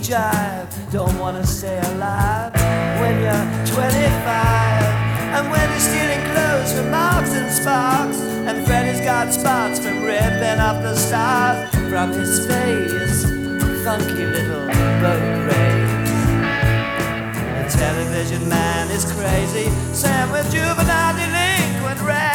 jive. Don't wanna stay alive when you're 25. And when he's stealing clothes from Marks and Sparks, and Freddy's got spots from ripping off the stars from his face, funky little boat race. The television man is crazy, Sam with juvenile delinquent rap.